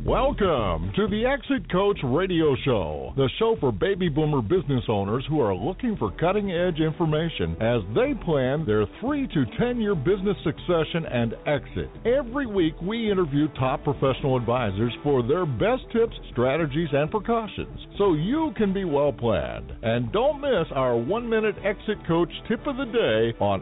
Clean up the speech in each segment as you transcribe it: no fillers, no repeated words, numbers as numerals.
Welcome to the Exit Coach Radio Show, the show for baby boomer business owners who are looking for cutting-edge information as they plan their 3 to 10-year business succession and exit. Every week, we interview top professional advisors for their best tips, strategies, and precautions, so you can be well-planned. And don't miss our 1-minute Exit Coach tip of the day on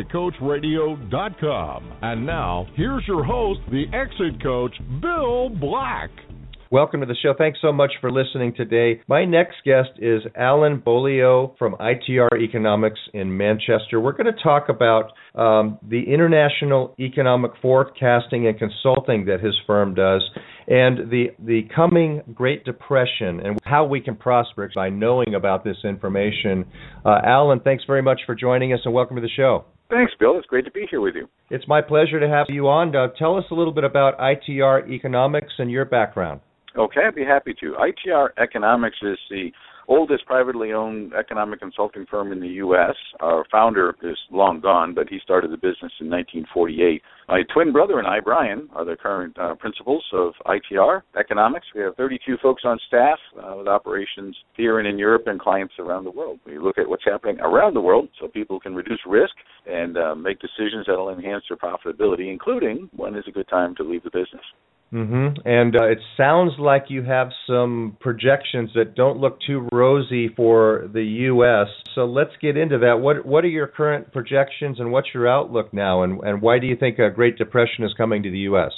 ExitCoachRadio.com. And now, here's your host, the Exit Coach, Bill Black. Welcome to the show. Thanks so much for listening today. My next guest is Alan Beaulieu from ITR Economics in Manchester. We're going to talk about the international economic forecasting and consulting that his firm does and the coming Great Depression and how we can prosper by knowing about this information. Alan, thanks very much for joining us and welcome to the show. Thanks, Bill. It's great to be here with you. It's my pleasure to have you on. Tell us a little bit about ITR Economics and your background. Okay, I'd be happy to. ITR Economics is the oldest privately owned economic consulting firm in the U.S. Our founder is long gone, but he started the business in 1948. My twin brother and I, Brian, are the current principals of ITR Economics. We have 32 folks on staff with operations here and in Europe and clients around the world. We look at what's happening around the world so people can reduce risk and make decisions that will enhance their profitability, including when is a good time to leave the business. Mm-hmm. And it sounds like you have some projections that don't look too rosy for the U.S. So let's get into that. What are your current projections and what's your outlook now? And why do you think a Great Depression is coming to the U.S.?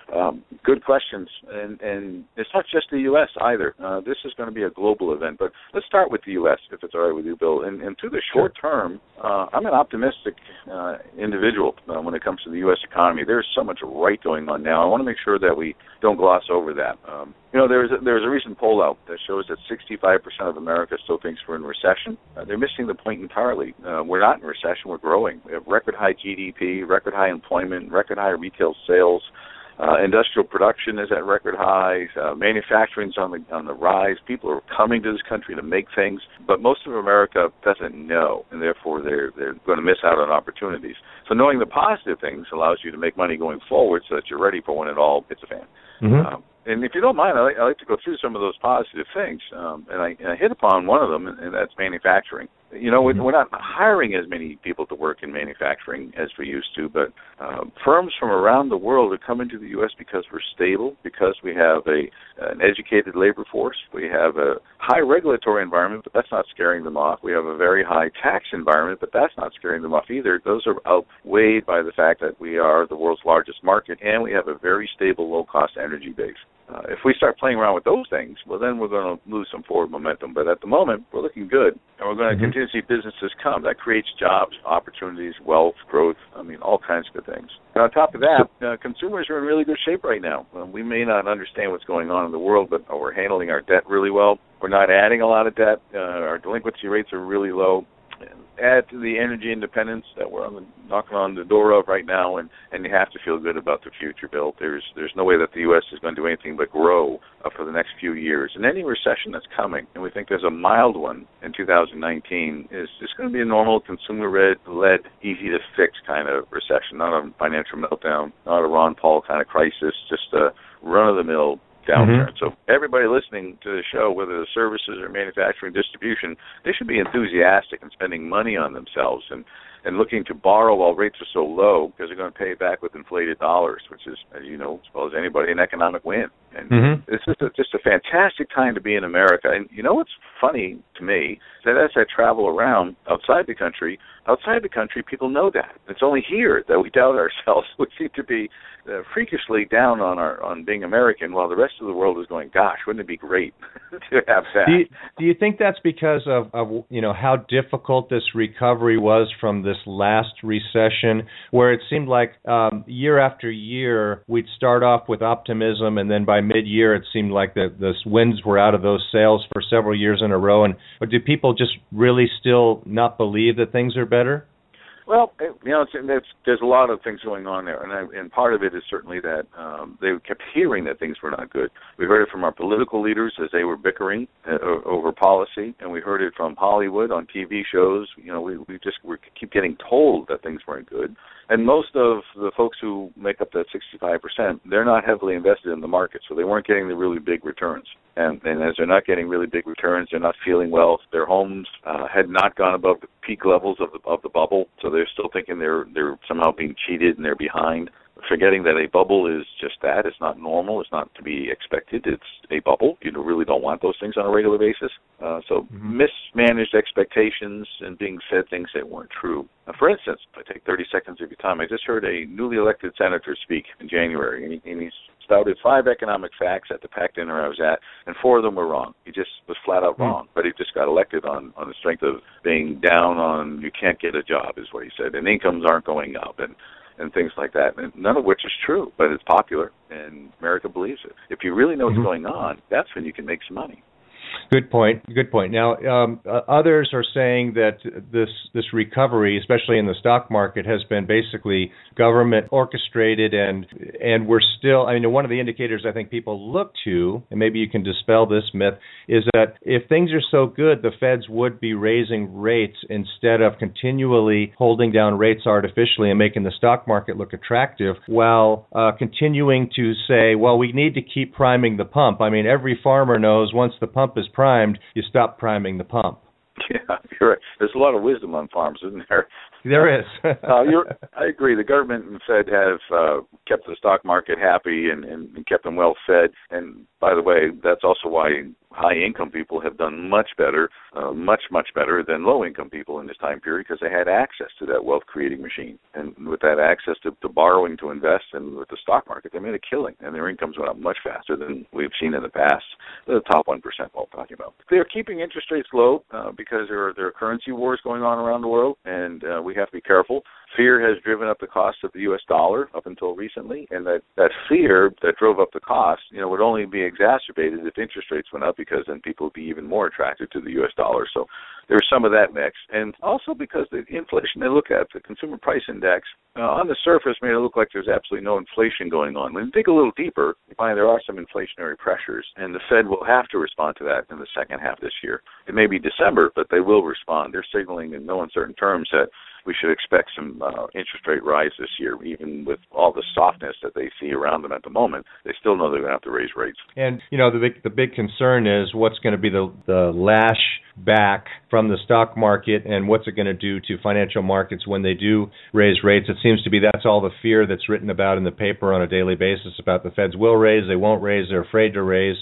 Good questions, and it's not just the U.S. either. This is going to be a global event, but let's start with the U.S., if it's all right with you, Bill. And through the short term, I'm an optimistic individual when it comes to the U.S. economy. There's so much right going on now. I want to make sure that we don't gloss over that. There's a recent poll out that shows that 65% of America still thinks we're in recession. They're missing the point entirely. We're not in recession. We're growing. We have record high GDP, record high employment, record high retail sales. Industrial production is at record highs. Manufacturing's on the rise. People are coming to this country to make things, but most of America doesn't know, and therefore they're going to miss out on opportunities. So knowing the positive things allows you to make money going forward so that you're ready for when it all hits the fan. Mm-hmm. And if you don't mind, I like to go through some of those positive things, and I hit upon one of them, and that's manufacturing. We're not hiring as many people to work in manufacturing as we used to, but firms from around the world are coming to the U.S. because we're stable, because we have an educated labor force. We have a high regulatory environment, but that's not scaring them off. We have a very high tax environment, but that's not scaring them off either. Those are outweighed by the fact that we are the world's largest market, and we have a very stable, low-cost energy base. If we start playing around with those things, well, then we're going to lose some forward momentum. But at the moment, we're looking good, and we're going to continue to see businesses come. That creates jobs, opportunities, wealth, growth, all kinds of good things. And on top of that, consumers are in really good shape right now. We may not understand what's going on in the world, but we're handling our debt really well. We're not adding a lot of debt. Our delinquency rates are really low. Add to the energy independence that we're knocking on the door of right now, and you have to feel good about the future, Bill. There's no way that the U.S. is going to do anything but grow for the next few years. And any recession that's coming, and we think there's a mild one in 2019, is just going to be a normal consumer-led, easy-to-fix kind of recession, not a financial meltdown, not a Ron Paul kind of crisis, just a run-of-the-mill downturn. Mm-hmm. So everybody listening to the show, whether the services or manufacturing distribution, they should be enthusiastic and spending money on themselves and looking to borrow while rates are so low because they're going to pay it back with inflated dollars, which is, as you know, as well as anybody, an economic win. And This is just a fantastic time to be in America. And what's funny to me is that as I travel around outside the country, people know that. It's only here that we doubt ourselves. We seem to be freakishly down on being American, while the rest of the world is going, gosh, wouldn't it be great to have that? Do you think that's because of how difficult this recovery was from this last recession, where it seemed like year after year we'd start off with optimism, and then by mid-year it seemed like the winds were out of those sails for several years in a row? Or do people just really still not believe that things are better? Well, there's a lot of things going on there, and part of it is certainly that they kept hearing that things were not good. We heard it from our political leaders as they were bickering over policy, and we heard it from Hollywood on TV shows. We keep getting told that things weren't good. And most of the folks who make up that 65%, they're not heavily invested in the market, so they weren't getting the really big returns. And as they're not getting really big returns, they're not feeling well. Their homes had not gone above the peak levels of the bubble, so they're still thinking they're somehow being cheated and they're behind. Forgetting that a bubble is just that. It's not normal. It's not to be expected. It's a bubble. You really don't want those things on a regular basis. So mismanaged expectations and being fed things that weren't true. For instance, if I take 30 seconds of your time, I just heard a newly elected senator speak in January, and he spouted 5 economic facts at the PAC dinner I was at, and 4 of them were wrong. He just was flat out wrong, but he just got elected on the strength of being down on you can't get a job, is what he said, and incomes aren't going up, and things like that, and none of which is true, but it's popular, and America believes it. If you really know what's going on, that's when you can make some money. Good point. Now, others are saying that this recovery, especially in the stock market, has been basically government orchestrated, and we're still. I mean, one of the indicators I think people look to, and maybe you can dispel this myth, is that if things are so good, the Feds would be raising rates instead of continually holding down rates artificially and making the stock market look attractive, while continuing to say, well, we need to keep priming the pump. I mean, every farmer knows once the pump is primed, you stop priming the pump. Yeah, you're right. There's a lot of wisdom on farms, isn't there? There is. I agree. The government and Fed have kept the stock market happy and kept them well fed. And by the way, that's also why high-income people have done much better than low-income people in this time period, because they had access to that wealth-creating machine. And with that access to borrowing to invest, and with the stock market, they made a killing, and their incomes went up much faster than we've seen in the past. The top 1% while talking about. They're keeping interest rates low because there are currency wars going on around the world, and we have to be careful. Fear has driven up the cost of the U.S. dollar up until recently, and that fear that drove up the cost, would only be exacerbated if interest rates went up, because then people would be even more attracted to the U.S. dollar. So there's some of that mix. And also because the inflation they look at, the consumer price index, on the surface made it look like there's absolutely no inflation going on. When you dig a little deeper, you find there are some inflationary pressures, and the Fed will have to respond to that in the second half this year. It may be December, but they will respond. They're signaling in no uncertain terms that we should expect some interest rate rise this year, even with all the softness that they see around them at the moment. They still know they're going to have to raise rates. And, the big concern is what's going to be the lash back from the stock market, and what's it going to do to financial markets when they do raise rates. It seems to be that's all the fear that's written about in the paper on a daily basis about the Feds will raise, they won't raise, they're afraid to raise.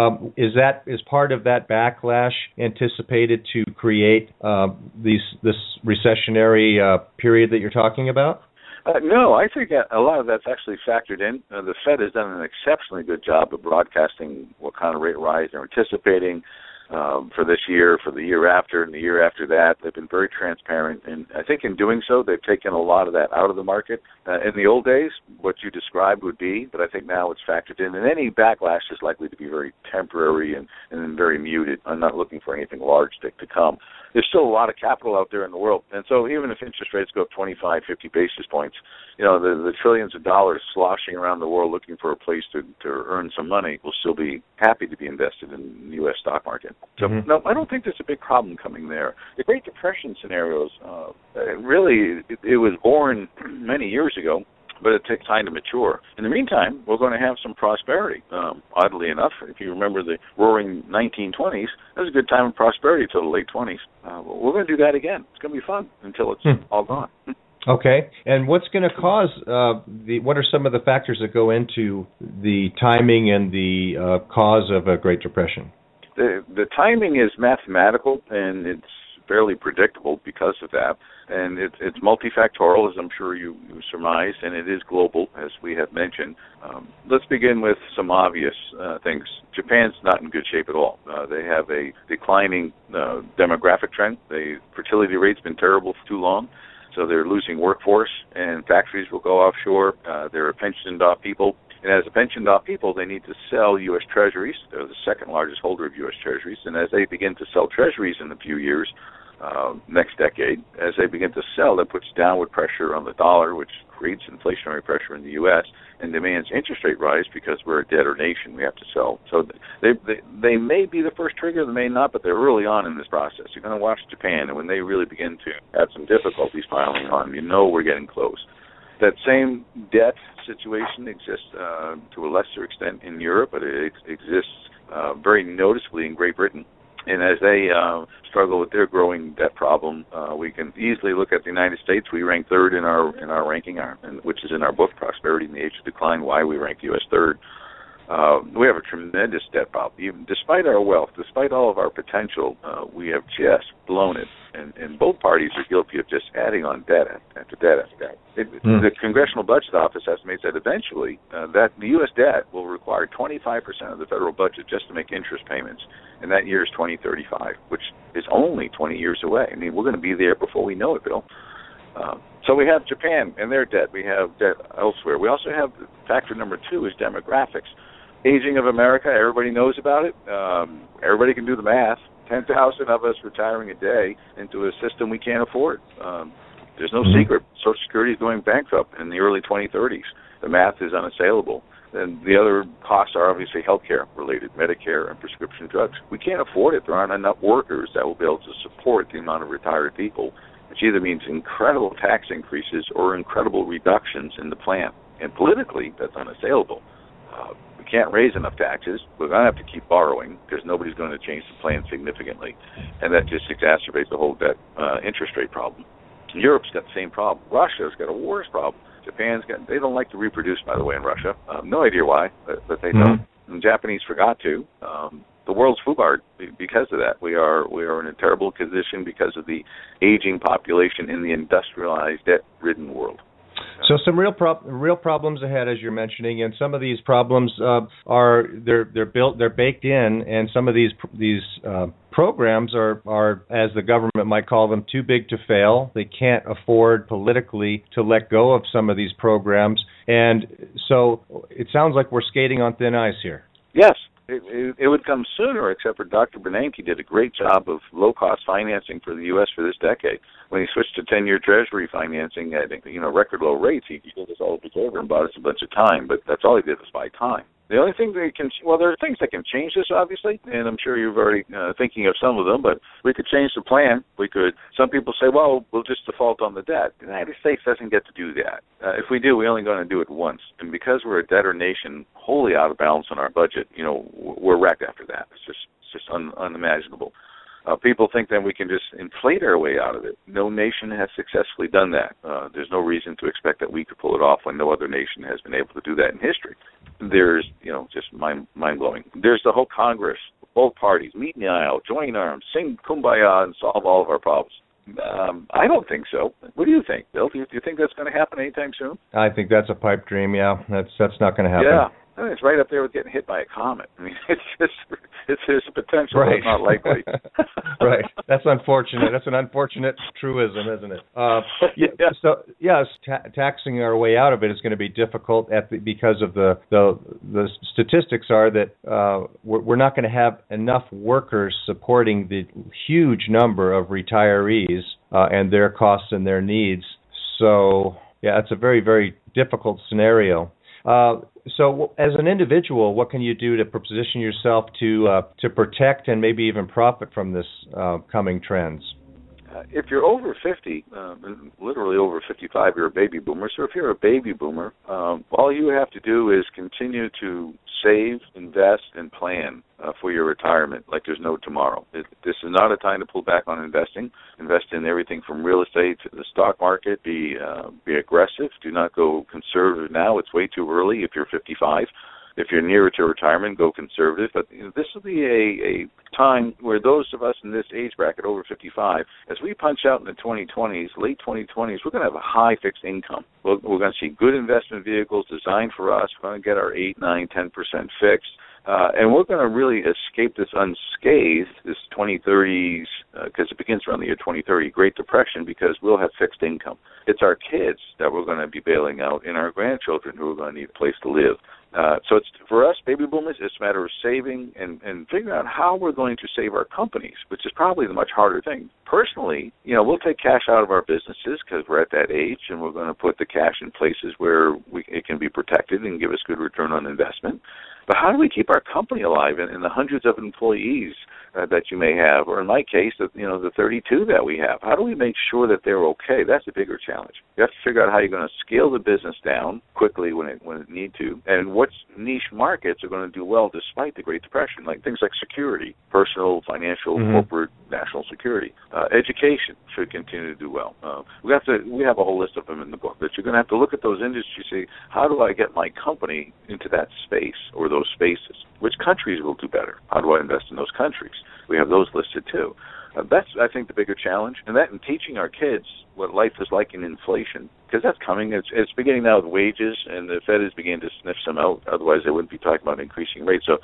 Is part of that backlash anticipated to create this recessionary period that you're talking about? No, I think a lot of that's actually factored in. The Fed has done an exceptionally good job of broadcasting what kind of rate rise they're anticipating for this year, for the year after, and the year after that. They've been very transparent, and I think in doing so, they've taken a lot of that out of the market. In the old days, what you described would be, but I think now it's factored in, and any backlash is likely to be very temporary and very muted. I'm not looking for anything large to come. There's still a lot of capital out there in the world, and so even if interest rates go up 25, 50 basis points, the trillions of dollars sloshing around the world looking for a place to earn some money will still be happy to be invested in the U.S. stock market. So, no, I don't think there's a big problem coming there. The Great Depression scenarios, it was born many years ago, but it takes time to mature. In the meantime, we're going to have some prosperity. Oddly enough, if you remember the roaring 1920s, that was a good time of prosperity until the late 20s. We're going to do that again. It's going to be fun until it's all gone. Okay, and what's going to cause what are some of the factors that go into the timing and the cause of a Great Depression? The timing is mathematical, and it's fairly predictable because of that. And it's multifactorial, as I'm sure you surmised, and it is global, as we have mentioned. Let's begin with some obvious things. Japan's not in good shape at all. They have a declining demographic trend. The fertility rate's been terrible for too long, so they're losing workforce, and factories will go offshore. They're a pensioned-off people. And as a pensioned-off people, they need to sell U.S. Treasuries. They're the second largest holder of U.S. Treasuries. And as they begin to sell Treasuries in a few years, next decade, as they begin to sell, that puts downward pressure on the dollar, which creates inflationary pressure in the U.S. and demands interest rate rise because we're a debtor nation. We have to sell. So they may be the first trigger, they may not, but they're early on in this process. You're going to watch Japan, and when they really begin to have some difficulties piling on, we're getting close. That same debt situation exists to a lesser extent in Europe, but it exists very noticeably in Great Britain. And as they struggle with their growing debt problem, we can easily look at the United States. We rank third in our ranking, which is in our book, Prosperity in the Age of Decline, why we rank U.S. third. We have a tremendous debt problem. Even despite our wealth, despite all of our potential, we have just blown it. And both parties are guilty of just adding on debt after debt after debt. The Congressional Budget Office estimates that eventually that the U.S. debt will require 25% of the federal budget just to make interest payments, and that year is 2035, which is only 20 years away. I mean, we're going to be there before we know it, Bill. So we have Japan and their debt. We have debt elsewhere. We also have factor number 2 is demographics. Aging of America, everybody knows about it. Everybody can do the math. 10,000 of us retiring a day into a system we can't afford. There's no secret. Social Security is going bankrupt in the early 2030s. The math is unassailable. And the other costs are obviously healthcare related, Medicare and prescription drugs. We can't afford it. There aren't enough workers that will be able to support the amount of retired people, which either means incredible tax increases or incredible reductions in the plan. And politically, that's unassailable. We can't raise enough taxes. We're going to have to keep borrowing because nobody's going to change the plan significantly. And that just exacerbates the whole debt interest rate problem. Europe's got the same problem. Russia's got a worse problem. They don't like to reproduce, by the way, in Russia. No idea why, but they don't. And the Japanese forgot to. The world's foobarred because of that. We are in a terrible position because of the aging population in the industrialized, debt-ridden world. So some real problems ahead, as you're mentioning, and some of these problems they're baked in, and some of these programs are, as the government might call them, too big to fail. They can't afford politically to let go of some of these programs, and so it sounds like we're skating on thin ice here. Yes. It would come sooner, except for Dr. Bernanke did a great job of low-cost financing for the U.S. for this decade. When he switched to 10-year Treasury financing at record low rates, he did this all over and bought us a bunch of time, but that's all he did was buy time. The only thing there are things that can change this, obviously, and I'm sure you're already thinking of some of them, but we could change the plan. Some people say, well, we'll just default on the debt. The United States doesn't get to do that. If we do, we're only going to do it once. And because we're a debtor nation, wholly out of balance on our budget, we're wrecked after that. It's just unimaginable. People think that we can just inflate our way out of it. No nation has successfully done that. There's no reason to expect that we could pull it off when no other nation has been able to do that in history. There's, just mind-blowing. There's the whole Congress, both parties, meet in the aisle, join arms, sing Kumbaya, and solve all of our problems. I don't think so. What do you think, Bill? Do you think that's going to happen anytime soon? I think that's a pipe dream, yeah. That's not going to happen. Yeah. I mean, it's right up there with getting hit by a comet. I mean, there's a potential, right. But it's not likely. Right. That's unfortunate. That's an unfortunate truism, isn't it? Taxing our way out of it is going to be difficult because of the statistics are that we're not going to have enough workers supporting the huge number of retirees and their costs and their needs. So, yeah, it's a very, very difficult scenario. So as an individual, what can you do to position yourself to protect and maybe even profit from this coming trends? If you're over 50, literally over 55, you're a baby boomer. So if you're a baby boomer, all you have to do is continue to save, invest, and plan for your retirement like there's no tomorrow. This is not a time to pull back on investing. Invest in everything from real estate to the stock market. Be aggressive. Do not go conservative now. It's way too early if you're 55. If you're nearer to retirement, go conservative. But this will be a time where those of us in this age bracket over 55, as we punch out in the 2020s, late 2020s, we're going to have a high fixed income. We're going to see good investment vehicles designed for us. We're going to get our 8, 9, 10% fixed. And we're going to really escape this unscathed, this 2030s, because it begins around the year 2030, Great Depression, because we'll have fixed income. It's our kids that we're going to be bailing out and our grandchildren who are going to need a place to live. So it's for us, baby boomers, it's a matter of saving and figuring out how we're going to save our companies, which is probably the much harder thing. Personally, we'll take cash out of our businesses because we're at that age, and we're going to put the cash in places where it can be protected and give us good return on investment. But how do we keep our company alive and the hundreds of employees that you may have, or in my case, the 32 that we have. How do we make sure that they're okay? That's a bigger challenge. You have to figure out how you're going to scale the business down quickly when it need to, and what niche markets are going to do well despite the Great Depression, like things like security, personal, financial, corporate, national security. Education should continue to do well. We have a whole list of them in the book, but you're going to have to look at those industries and say, how do I get my company into that space or those spaces? Which countries will do better? How do I invest in those countries? We have those listed too. That's, I think, the bigger challenge, and that in teaching our kids what life is like in inflation, because that's coming. It's beginning now with wages, and the Fed is beginning to sniff some out. Otherwise, they wouldn't be talking about increasing rates. So,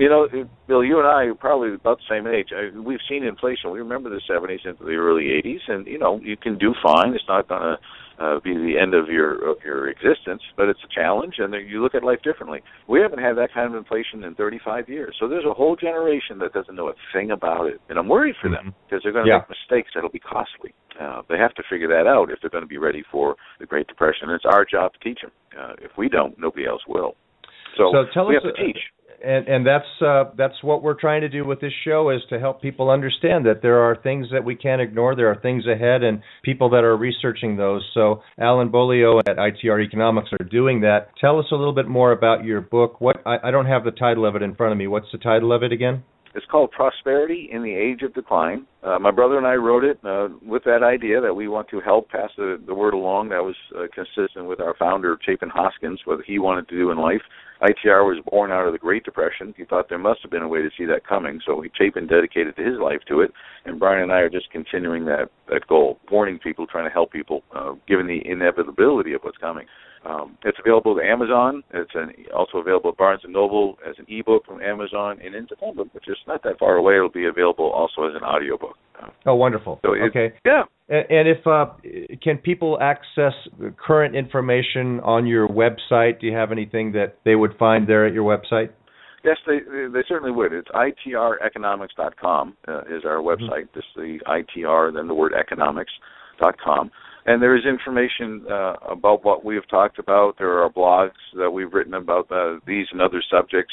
Bill, you and I are probably about the same age. We've seen inflation. We remember the 70s into the early 80s, and, you can do fine. It's not going to be the end of your existence, but it's a challenge, and you look at life differently. We haven't had that kind of inflation in 35 years, so there's a whole generation that doesn't know a thing about it, and I'm worried for them because they're going to make mistakes that'll be costly. They have to figure that out if they're going to be ready for the Great Depression. It's our job to teach them. If we don't, nobody else will. So we have to teach. And that's what we're trying to do with this show, is to help people understand that there are things that we can't ignore. There are things ahead, and people that are researching those. So Alan Beaulieu at ITR Economics are doing that. Tell us a little bit more about your book. I don't have the title of it in front of me. What's the title of it again? It's called Prosperity in the Age of Decline. My brother and I wrote it with that idea that we want to help pass the word along. That was consistent with our founder, Chapin Hoskins, what he wanted to do in life. ITR was born out of the Great Depression. He thought there must have been a way to see that coming, so Chapin dedicated his life to it, and Brian and I are just continuing that goal, warning people, trying to help people, given the inevitability of what's coming. It's available to Amazon. It's also available at Barnes & Noble as an ebook from Amazon, and in September, which is not that far away, it'll be available also as an audiobook. Oh, wonderful. So okay. Yeah. And if can people access current information on your website? Do you have anything that they would find there at your website? Yes, they certainly would. It's itreconomics.com is our website. This is the ITR, then the word economics.com. And there is information about what we have talked about. There are blogs that we've written about these and other subjects,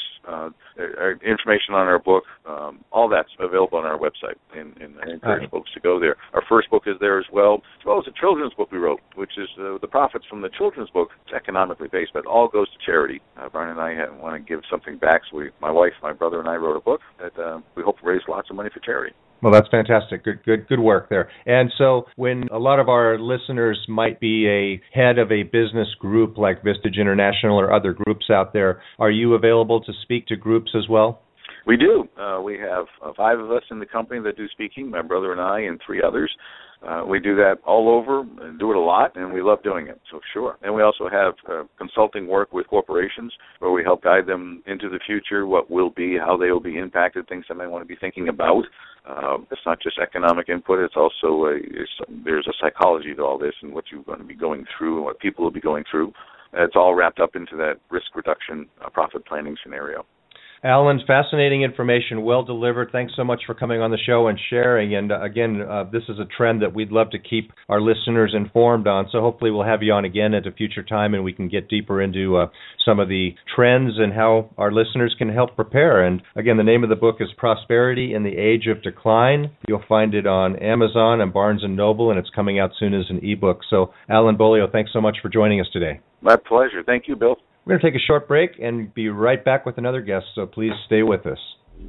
information on our book. All that's available on our website, and I encourage folks to go there. Our first book is there as well as a children's book we wrote, which is the profits from the children's book. It's economically based, but all goes to charity. Brian and I want to give something back, so my wife, my brother, and I wrote a book that we hope to raise lots of money for charity. Well, that's fantastic. Good work there. And so when a lot of our listeners might be a head of a business group like Vistage International or other groups out there, are you available to speak to groups as well? We do. We have 5 of us in the company that do speaking, my brother and I and 3 others. We do that all over and do it a lot, and we love doing it, so sure. And we also have consulting work with corporations where we help guide them into the future, what will be, how they will be impacted, things they might want to be thinking about. It's not just economic input, it's also there's a psychology to all this and what you're going to be going through and what people will be going through. It's all wrapped up into that risk reduction, profit planning scenario. Alan, fascinating information, well delivered. Thanks so much for coming on the show and sharing. And again, this is a trend that we'd love to keep our listeners informed on. So hopefully we'll have you on again at a future time, and we can get deeper into some of the trends and how our listeners can help prepare. And again, the name of the book is Prosperity in the Age of Decline. You'll find it on Amazon and Barnes & Noble, and it's coming out soon as an ebook. So Alan Beaulieu, thanks so much for joining us today. My pleasure. Thank you, Bill. We're going to take a short break and be right back with another guest, so please stay with us.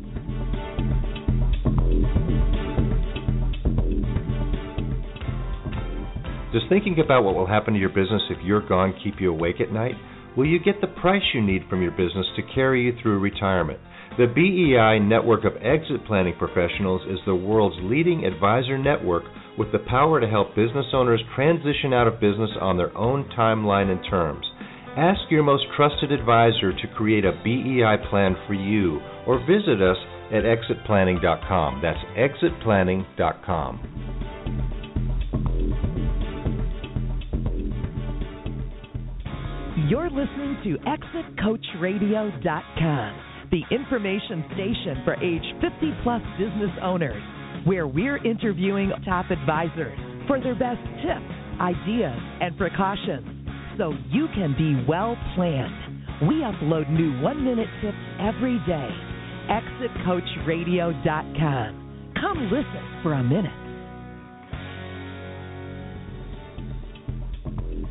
Does thinking about what will happen to your business if you're gone keep you awake at night? Will you get the price you need from your business to carry you through retirement? The BEI Network of Exit Planning Professionals is the world's leading advisor network with the power to help business owners transition out of business on their own timeline and terms. Ask your most trusted advisor to create a BEI plan for you, or visit us at exitplanning.com. That's exitplanning.com. You're listening to ExitCoachRadio.com, the information station for age 50-plus business owners, where we're interviewing top advisors for their best tips, ideas, and precautions, so you can be well planned. We upload new 1-minute tips every day. ExitCoachRadio.com. Come listen for a minute.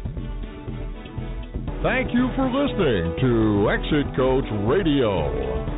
Thank you for listening to Exit Coach Radio.